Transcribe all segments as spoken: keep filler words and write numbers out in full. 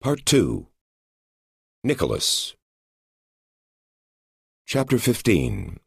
Part two. Nicholas. Chapter fifteen.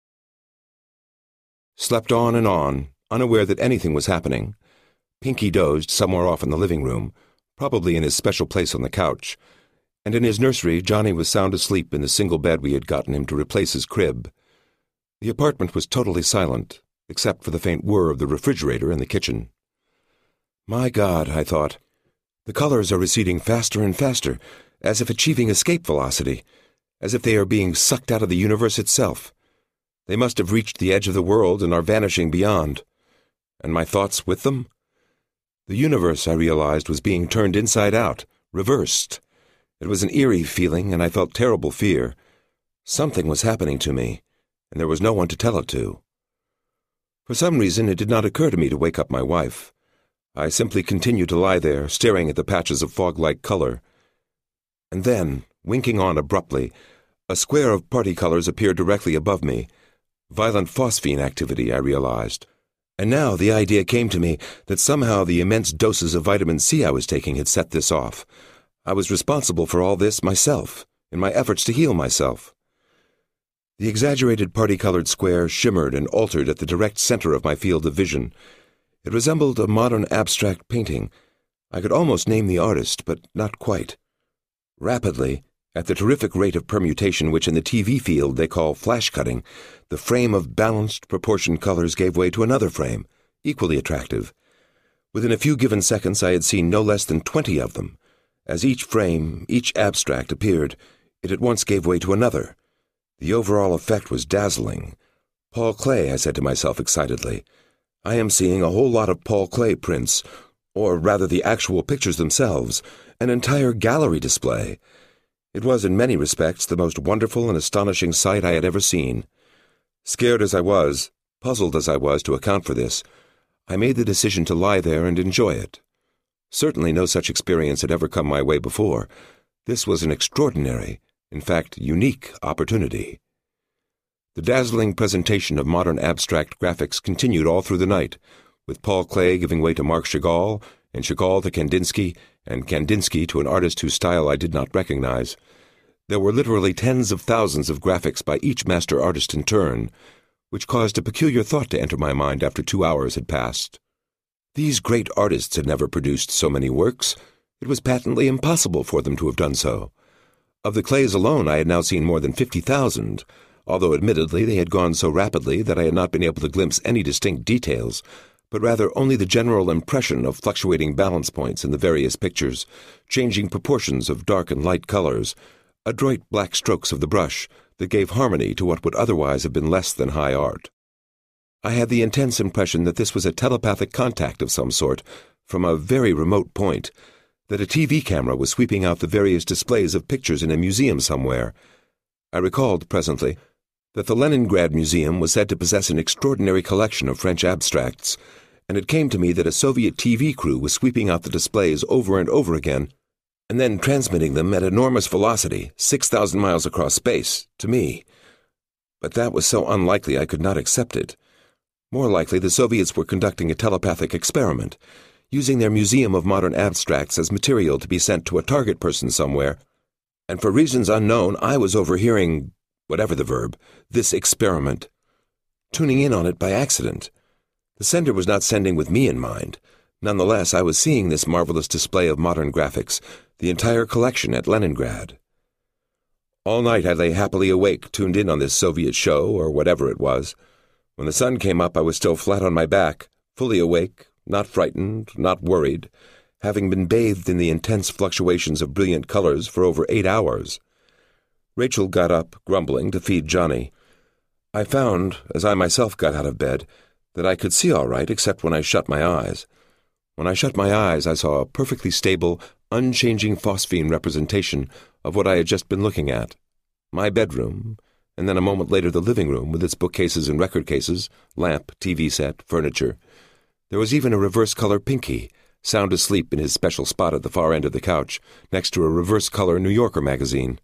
Slept on and on, unaware that anything was happening. Pinky dozed somewhere off in the living room, probably in his special place on the couch, and in his nursery Johnny was sound asleep in the single bed we had gotten him to replace his crib. The apartment was totally silent, except for the faint whir of the refrigerator in the kitchen. My God, I thought. The colors are receding faster and faster, as if achieving escape velocity, as if they are being sucked out of the universe itself. They must have reached the edge of the world and are vanishing beyond. And my thoughts with them? The universe, I realized, was being turned inside out, reversed. It was an eerie feeling, and I felt terrible fear. Something was happening to me, and there was no one to tell it to. For some reason, it did not occur to me to wake up my wife. I simply continued to lie there, staring at the patches of fog-like color. And then, winking on abruptly, a square of party colors appeared directly above me. Violent phosphine activity, I realized. And now the idea came to me that somehow the immense doses of vitamin C I was taking had set this off. I was responsible for all this myself, in my efforts to heal myself. The exaggerated party-colored square shimmered and altered at the direct center of my field of vision. It resembled a modern abstract painting. I could almost name the artist, but not quite. Rapidly, at the terrific rate of permutation which in the T V field they call flash-cutting, the frame of balanced, proportioned colors gave way to another frame, equally attractive. Within a few given seconds I had seen no less than twenty of them. As each frame, each abstract appeared, it at once gave way to another. The overall effect was dazzling. Paul Klee, I said to myself excitedly. I am seeing a whole lot of Paul Klee prints, or rather the actual pictures themselves, an entire gallery display. It was in many respects the most wonderful and astonishing sight I had ever seen. Scared as I was, puzzled as I was to account for this, I made the decision to lie there and enjoy it. Certainly no such experience had ever come my way before. This was an extraordinary, in fact unique, opportunity. The dazzling presentation of modern abstract graphics continued all through the night, with Paul Klee giving way to Marc Chagall, and Chagall to Kandinsky, and Kandinsky to an artist whose style I did not recognize. There were literally tens of thousands of graphics by each master artist in turn, which caused a peculiar thought to enter my mind after two hours had passed. These great artists had never produced so many works. It was patently impossible for them to have done so. Of the Klees alone I had now seen more than fifty thousand, although admittedly they had gone so rapidly that I had not been able to glimpse any distinct details, but rather only the general impression of fluctuating balance points in the various pictures, changing proportions of dark and light colors, adroit black strokes of the brush that gave harmony to what would otherwise have been less than high art. I had the intense impression that this was a telepathic contact of some sort, from a very remote point, that a T V camera was sweeping out the various displays of pictures in a museum somewhere. I recalled, presently, that the Leningrad Museum was said to possess an extraordinary collection of French abstracts, and it came to me that a Soviet T V crew was sweeping out the displays over and over again, and then transmitting them at enormous velocity, six thousand miles across space, to me. But that was so unlikely I could not accept it. More likely the Soviets were conducting a telepathic experiment, using their Museum of Modern Abstracts as material to be sent to a target person somewhere, and for reasons unknown I was overhearing, whatever the verb, this experiment, tuning in on it by accident. The sender was not sending with me in mind. Nonetheless, I was seeing this marvelous display of modern graphics, the entire collection at Leningrad. All night I lay happily awake, tuned in on this Soviet show, or whatever it was. When the sun came up, I was still flat on my back, fully awake, not frightened, not worried, having been bathed in the intense fluctuations of brilliant colors for over eight hours. Rachel got up, grumbling, to feed Johnny. I found, as I myself got out of bed, that I could see all right except when I shut my eyes. When I shut my eyes, I saw a perfectly stable, unchanging phosphine representation of what I had just been looking at. My bedroom, and then a moment later the living room with its bookcases and record cases, lamp, T V set, furniture. There was even a reverse-color Pinky, sound asleep in his special spot at the far end of the couch, next to a reverse-color New Yorker magazine.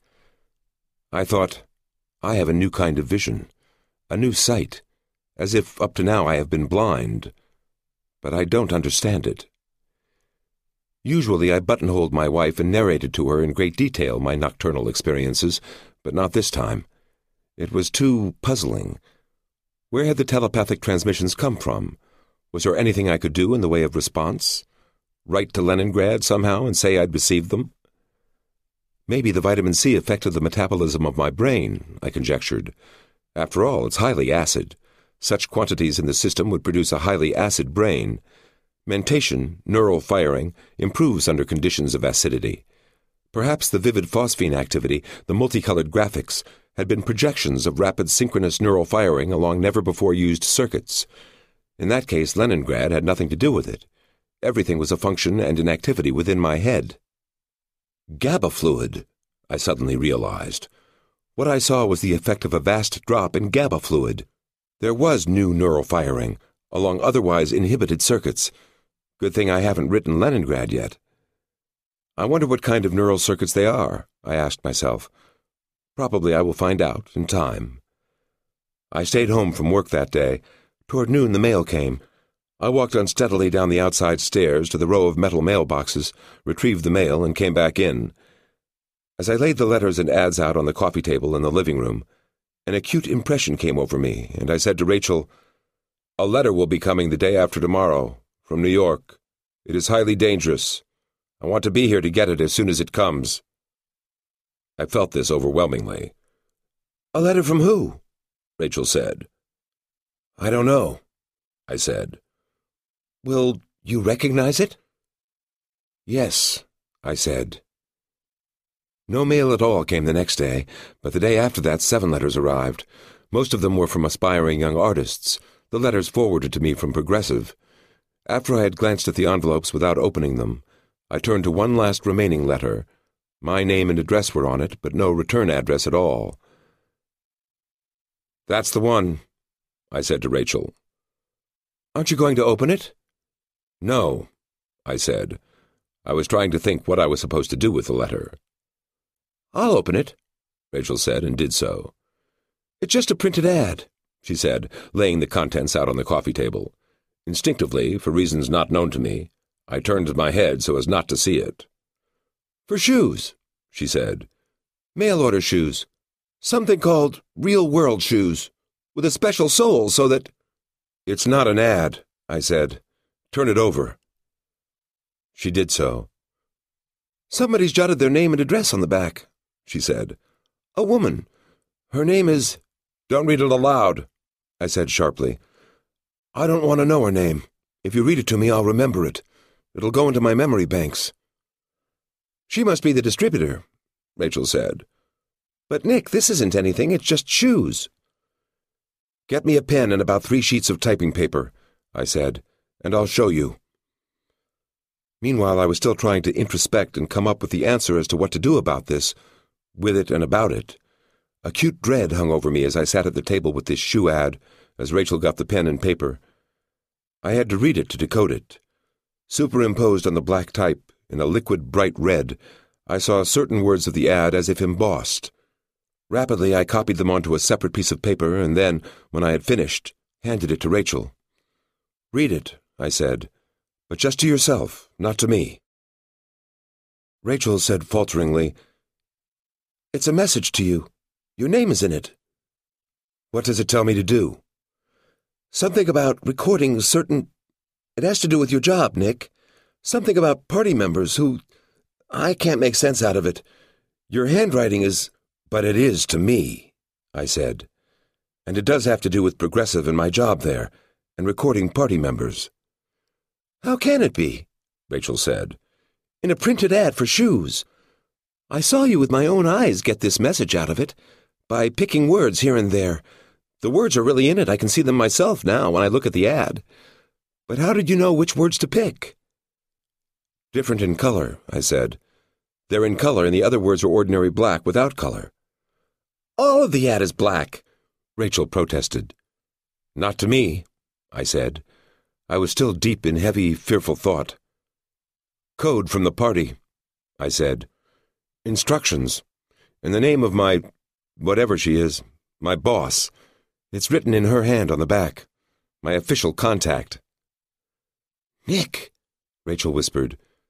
I thought, I have a new kind of vision, a new sight, as if up to now I have been blind, but I don't understand it. Usually I buttonholed my wife and narrated to her in great detail my nocturnal experiences, but not this time. It was too puzzling. Where had the telepathic transmissions come from? Was there anything I could do in the way of response? Write to Leningrad somehow and say I'd received them? Maybe the vitamin C affected the metabolism of my brain, I conjectured. After all, it's highly acid. Such quantities in the system would produce a highly acid brain. Mentation, neural firing, improves under conditions of acidity. Perhaps the vivid phosphine activity, the multicolored graphics, had been projections of rapid synchronous neural firing along never-before-used circuits. In that case, Leningrad had nothing to do with it. Everything was a function and an activity within my head. GABA fluid, I suddenly realized. What I saw was the effect of a vast drop in GABA fluid. There was new neural firing, along otherwise inhibited circuits. Good thing I haven't written Leningrad yet. I wonder what kind of neural circuits they are, I asked myself. Probably I will find out in time. I stayed home from work that day. Toward noon the mail came. I walked unsteadily down the outside stairs to the row of metal mailboxes, retrieved the mail, and came back in. As I laid the letters and ads out on the coffee table in the living room, an acute impression came over me, and I said to Rachel, "A letter will be coming the day after tomorrow, from New York. It is highly dangerous. I want to be here to get it as soon as it comes." I felt this overwhelmingly. "A letter from who?" Rachel said. "I don't know," I said. "Will you recognize it?" "Yes," I said. No mail at all came the next day, but the day after that seven letters arrived. Most of them were from aspiring young artists, the letters forwarded to me from Progressive. After I had glanced at the envelopes without opening them, I turned to one last remaining letter. My name and address were on it, but no return address at all. "That's the one," I said to Rachel. "Aren't you going to open it?" "No," I said. I was trying to think what I was supposed to do with the letter. "I'll open it," Rachel said, and did so. "It's just a printed ad," she said, laying the contents out on the coffee table. Instinctively, for reasons not known to me, I turned my head so as not to see it. "For shoes," she said. "Mail-order shoes. Something called real-world shoes, with a special sole so that—" "It's not an ad," I said. "Turn it over." She did so. "Somebody's jotted their name and address on the back," she said. "A woman. Her name is—" "Don't read it aloud," I said sharply. "I don't want to know her name. If you read it to me, I'll remember it. It'll go into my memory banks." "She must be the distributor," Rachel said. "But, Nick, this isn't anything. It's just shoes." "Get me a pen and about three sheets of typing paper," I said, "and I'll show you." Meanwhile, I was still trying to introspect and come up with the answer as to what to do about this, with it and about it. Acute dread hung over me as I sat at the table with this shoe ad, as Rachel got the pen and paper. I had to read it to decode it. Superimposed on the black type, in a liquid bright red, I saw certain words of the ad as if embossed. Rapidly, I copied them onto a separate piece of paper and then, when I had finished, handed it to Rachel. "Read it," I said, "but just to yourself, not to me." Rachel said falteringly, "It's a message to you. Your name is in it." "What does it tell me to do?" "Something about recording certain... It has to do with your job, Nick. Something about party members who... I can't make sense out of it. Your handwriting is... "But it is to me," I said. "And it does have to do with Progressive and my job there, and recording party members." "How can it be?" Rachel said. "In a printed ad for shoes. I saw you with my own eyes get this message out of it, by picking words here and there. The words are really in it. I can see them myself now when I look at the ad. But how did you know which words to pick?" "Different in color," I said. "They're in color and the other words are ordinary black without color." "All of the ad is black," Rachel protested. "Not to me," I said. I was still deep in heavy, fearful thought. "Code from the party," I said. "Instructions. And the name of my... whatever she is, my boss. It's written in her hand on the back. My official contact." "Nick," Rachel whispered,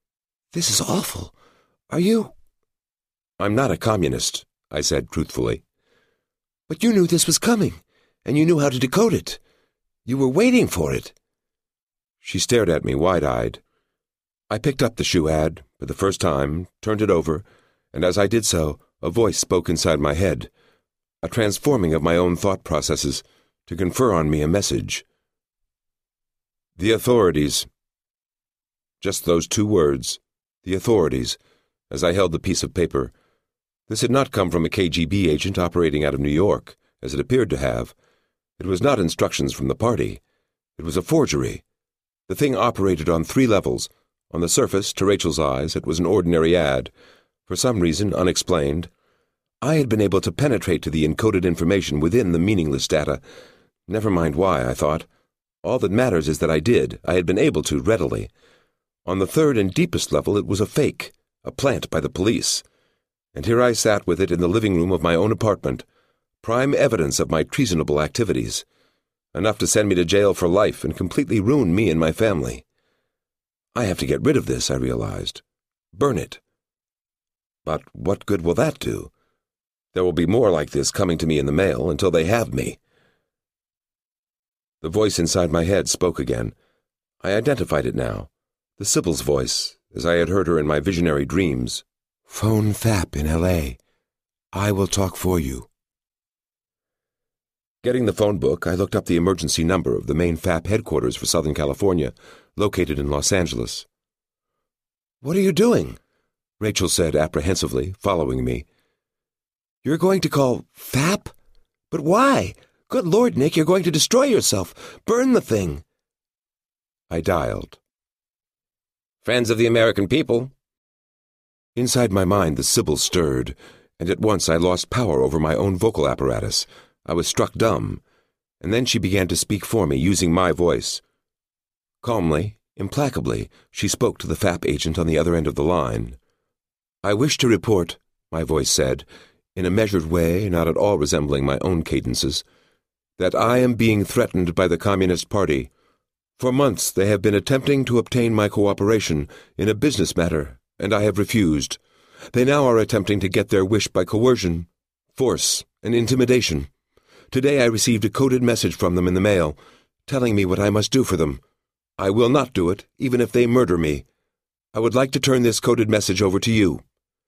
This is awful. Are you—" "I'm not a communist," I said truthfully. "But you knew this was coming, and you knew how to decode it. You were waiting for it." She stared at me wide-eyed. I picked up the shoe ad for the first time, turned it over, and as I did so, a voice spoke inside my head, a transforming of my own thought processes to confer on me a message. "The authorities." Just those two words, the authorities, as I held the piece of paper. This had not come from a K G B agent operating out of New York, as it appeared to have. It was not instructions from the party. It was a forgery. The thing operated on three levels. On the surface, to Rachel's eyes, it was an ordinary ad. For some reason unexplained, I had been able to penetrate to the encoded information within the meaningless data. Never mind why, I thought. All that matters is that I did. I had been able to readily. On the third and deepest level, it was a fake, a plant by the police. And here I sat with it in the living room of my own apartment, prime evidence of my treasonable activities, enough to send me to jail for life and completely ruin me and my family. I have to get rid of this, I realized. Burn it. But what good will that do? There will be more like this coming to me in the mail until they have me. The voice inside my head spoke again. I identified it now. The Sybil's voice, as I had heard her in my visionary dreams. "Phone F A P in L A. I will talk for you." Getting the phone book, I looked up the emergency number of the main F A P headquarters for Southern California, located in Los Angeles. "What are you doing?" Rachel said apprehensively, following me. "You're going to call F A P? But why? Good Lord, Nick, you're going to destroy yourself. Burn the thing." I dialed. "Friends of the American people." Inside my mind, the Sybil stirred, and at once I lost power over my own vocal apparatus. I was struck dumb, and then she began to speak for me, using my voice. Calmly, implacably, she spoke to the F A P agent on the other end of the line. "I wish to report," my voice said, in a measured way not at all resembling my own cadences, "that I am being threatened by the Communist Party. For months they have been attempting to obtain my cooperation in a business matter, and I have refused. They now are attempting to get their wish by coercion, force, and intimidation. Today I received a coded message from them in the mail, telling me what I must do for them. I will not do it, even if they murder me. I would like to turn this coded message over to you."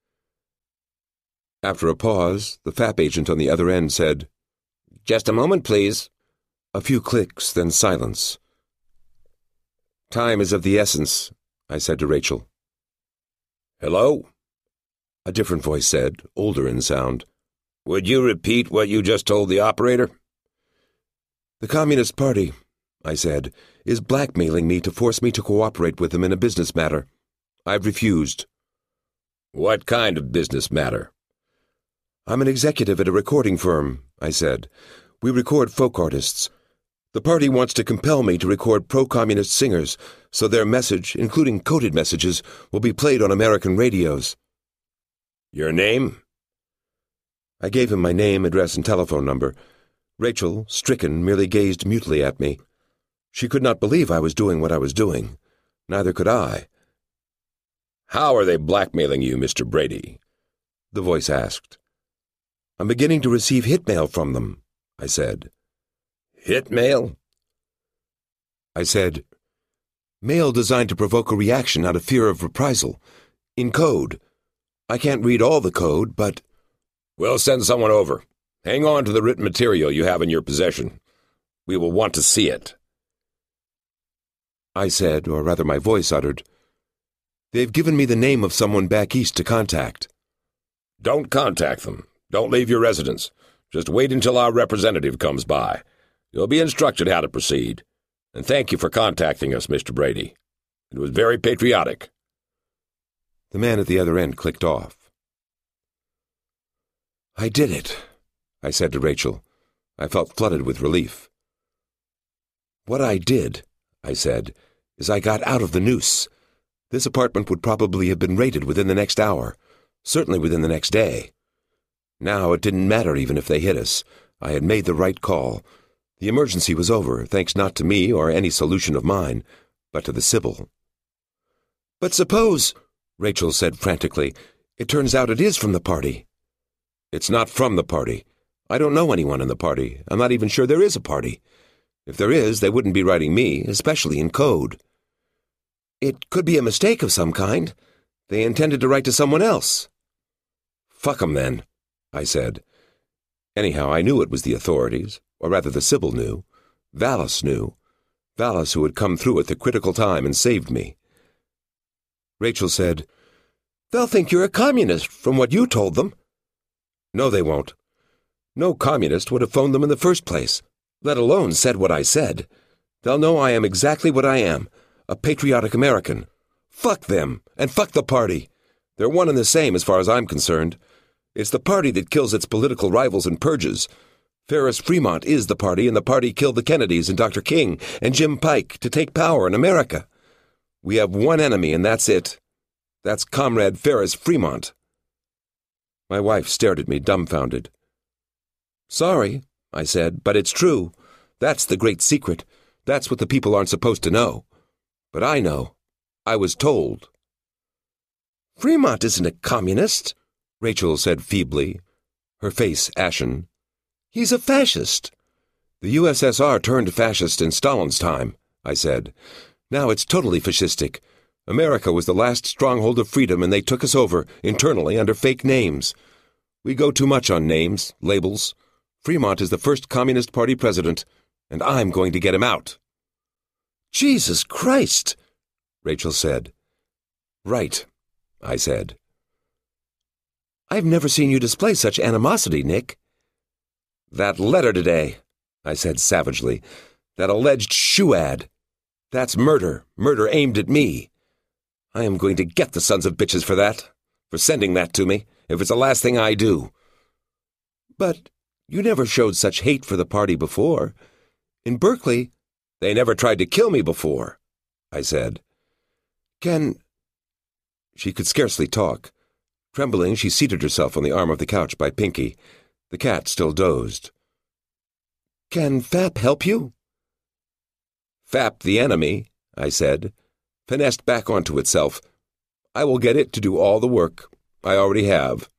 After a pause, the F A P agent on the other end said, "Just a moment, please." A few clicks, then silence. "Time is of the essence," I said to Rachel. "Hello?" A different voice said, older in sound. "Would you repeat what you just told the operator?" "The Communist Party," I said, "is blackmailing me to force me to cooperate with them in a business matter. I've refused." "What kind of business matter?" "I'm an executive at a recording firm," I said. "We record folk artists. The party wants to compel me to record pro-communist singers, so their message, including coded messages, will be played on American radios." "Your name?" I gave him my name, address, and telephone number. Rachel, stricken, merely gazed mutely at me. She could not believe I was doing what I was doing. Neither could I. "How are they blackmailing you, Mister Brady?" the voice asked. "I'm beginning to receive hit mail from them," I said. "Hit mail?" I said, "Mail designed to provoke a reaction out of fear of reprisal. In code. I can't read all the code, but—" "We'll send someone over. Hang on to the written material you have in your possession. We will want to see it." I said, or rather my voice uttered, "They've given me the name of someone back east to contact." "Don't contact them. Don't leave your residence. Just wait until our representative comes by. You'll be instructed how to proceed. And thank you for contacting us, Mister Brady. It was very patriotic." The man at the other end clicked off. "I did it," I said to Rachel. I felt flooded with relief. "What I did," I said, "is I got out of the noose. This apartment would probably have been raided within the next hour, certainly within the next day. Now it didn't matter even if they hit us. I had made the right call. The emergency was over, thanks not to me or any solution of mine, but to the Sybil." "But suppose—" Rachel said frantically. "It turns out it is from the party." "It's not from the party. I don't know anyone in the party. I'm not even sure there is a party. If there is, they wouldn't be writing me, especially in code." "It could be a mistake of some kind. They intended to write to someone else." "Fuck 'em then," I said. Anyhow, I knew it was the authorities, or rather the Sybil knew. Vallis knew. Vallis, who had come through at the critical time and saved me. Rachel said, "They'll think you're a communist, from what you told them." "No, they won't. No communist would have phoned them in the first place, let alone said what I said. They'll know I am exactly what I am, a patriotic American. Fuck them, and fuck the party. They're one and the same as far as I'm concerned. It's the party that kills its political rivals and purges. Ferris Fremont is the party, and the party killed the Kennedys and Doctor King and Jim Pike to take power in America. We have one enemy, and that's it. That's Comrade Ferris Fremont." My wife stared at me, dumbfounded. "Sorry," I said, "but it's true. That's the great secret. That's what the people aren't supposed to know. But I know. I was told." "Fremont isn't a communist," Rachel said feebly, her face ashen. "He's a fascist." "The U S S R turned fascist in Stalin's time," I said. "Now it's totally fascistic. America was the last stronghold of freedom, and they took us over, internally, under fake names. We go too much on names, labels. Fremont is the first Communist Party president, and I'm going to get him out." "Jesus Christ," Rachel said. "Right," I said. "I've never seen you display such animosity, Nick." "That letter today," I said savagely. "That alleged shoe ad. That's murder, murder aimed at me. I am going to get the sons of bitches for that, for sending that to me, if it's the last thing I do." "But you never showed such hate for the party before. In Berkeley—" "They never tried to kill me before," I said. "Can—" She could scarcely talk. Trembling, she seated herself on the arm of the couch by Pinky. The cat still dozed. "Can F A P help you?" "F A P, the enemy," I said, "finessed back onto itself. I will get it to do all the work. I already have."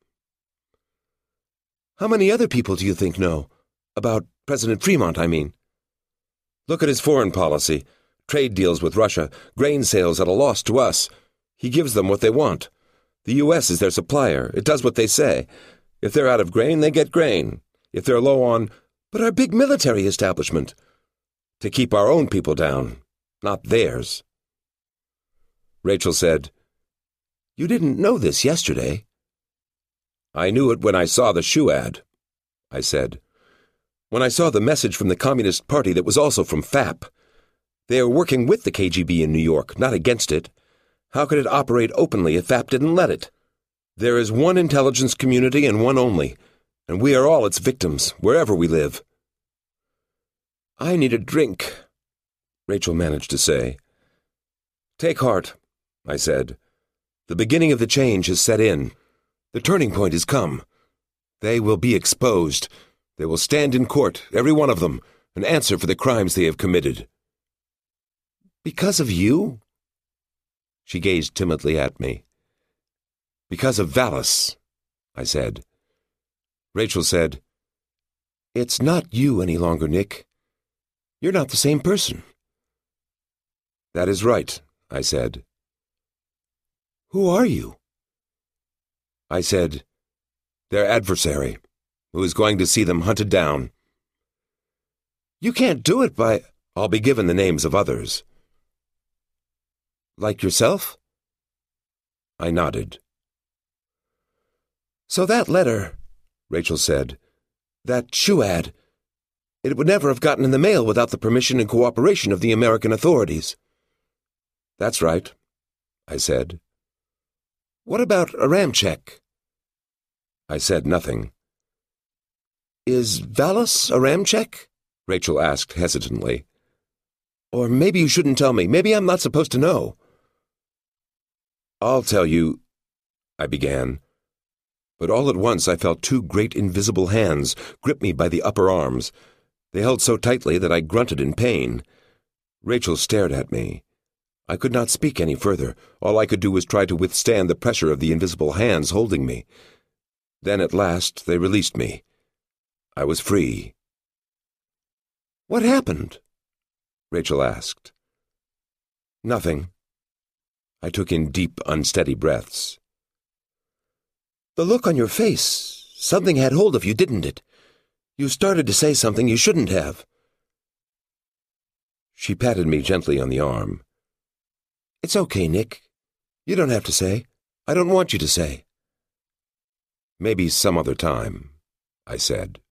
"How many other people do you think know? About President Fremont, I mean." "Look at his foreign policy. Trade deals with Russia, grain sales at a loss to us. He gives them what they want. The U S is their supplier. It does what they say. If they're out of grain, they get grain. If they're low on—" "But our big military establishment." "To keep our own people down, not theirs." Rachel said, "You didn't know this yesterday." "I knew it when I saw the shoe ad," I said. "When I saw the message from the Communist Party that was also from F A P. They are working with the K G B in New York, not against it. How could it operate openly if F A P didn't let it? There is one intelligence community and one only, and we are all its victims, wherever we live." "I need a drink," Rachel managed to say. "Take heart," I said. "The beginning of the change has set in. The turning point has come. They will be exposed. They will stand in court, every one of them, and answer for the crimes they have committed." "Because of you?" She gazed timidly at me. "Because of Vallis," I said. Rachel said, "It's not you any longer, Nick. You're not the same person." "That is right," I said. "Who are you?" I said, "Their adversary, who is going to see them hunted down." "You can't do it by—" "I'll be given the names of others." "Like yourself?" I nodded. "So that letter," Rachel said, "that shoe ad, it would never have gotten in the mail without the permission and cooperation of the American authorities." "That's right," I said. "What about Aramchek?" I said nothing. "Is Vallis Aramchek?" Rachel asked hesitantly. "Or maybe you shouldn't tell me. Maybe I'm not supposed to know." "I'll tell you," I began. But all at once I felt two great invisible hands grip me by the upper arms. They held so tightly that I grunted in pain. Rachel stared at me. I could not speak any further. All I could do was try to withstand the pressure of the invisible hands holding me. Then at last they released me. I was free. "What happened?" Rachel asked. "Nothing." I took in deep, unsteady breaths. "The look on your face, something had hold of you, didn't it? You started to say something you shouldn't have." She patted me gently on the arm. "It's okay, Nick. You don't have to say. I don't want you to say." "Maybe some other time," I said.